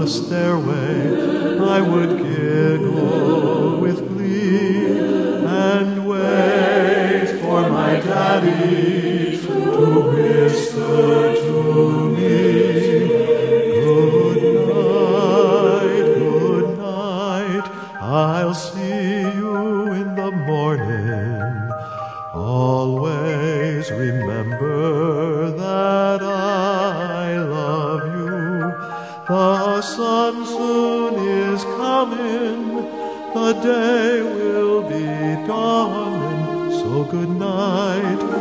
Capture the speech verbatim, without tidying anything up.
stairway, I would giggle with glee and wait for my daddy to whisper to me, good night, good night, I'll see you in the morning. Always remember that I love you. The sun soon is coming, the day will be dawning, so good night.